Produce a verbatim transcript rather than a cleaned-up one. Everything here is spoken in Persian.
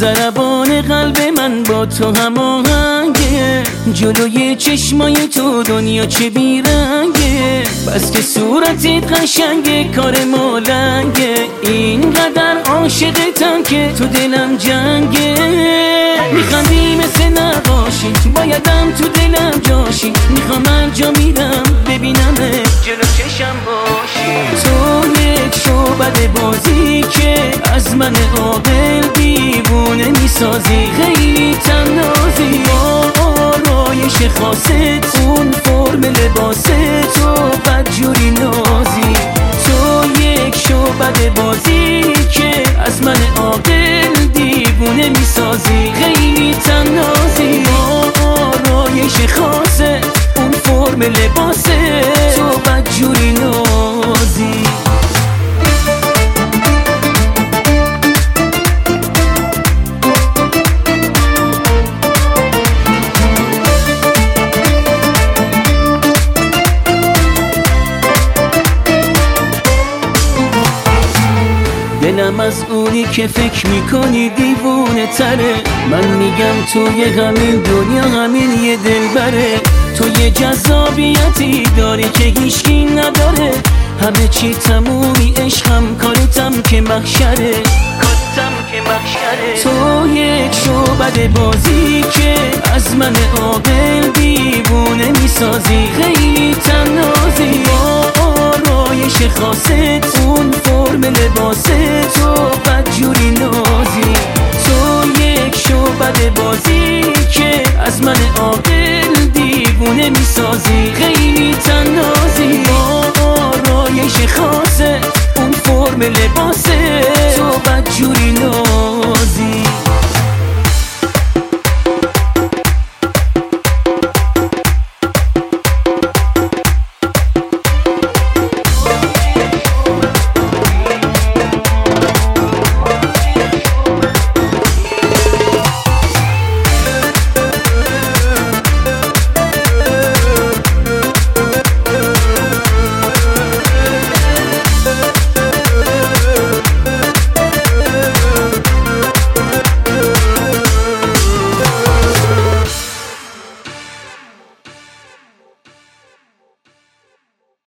ضربان قلب من با تو هماهنگه، جلوی چشمای تو دنیا چه بیرنگه، بس که صورتت قشنگه کار مالنگه، اینقدر عاشقتم که تو دلم جنگه. میخندی مثل نقاشی بایدم تو دلم جاشی، میخوام انجا میرم ببینمه جلو چشم باشی. تو یک شعبده بازی که از من عاقل دیوونه میسازی، خیلی تنازی با آرایش خاصت، اون فرم لباست تو بدجوری نازی. تو یک شعبده بازی که از من عاقل دیوونه میسازی، خیلی تنازی با آرایش خاصت، اون فرم لباست تو بدجوری نازی. دلم از اونی که فکر میکنی دیوونه تره، من میگم توی همین دنیا همین یه دلبره. تو یه جذابیتی داری که هیچکی نداره، همه چی تمومی عشقم کارتم که محشره، کارتم که محشره. تو یک شعبده بازی که از من عاقل دیوونه میسازی، خیلی تنازی با آرایش خاصت، اون فرم لباست تو بدجوری نازی. تو یک شعبده بازی که از من عاقل دیوونه میسازی، خیلی تنازی با آرایش خاصت، اون فرم لباست تو بدجوری نازی.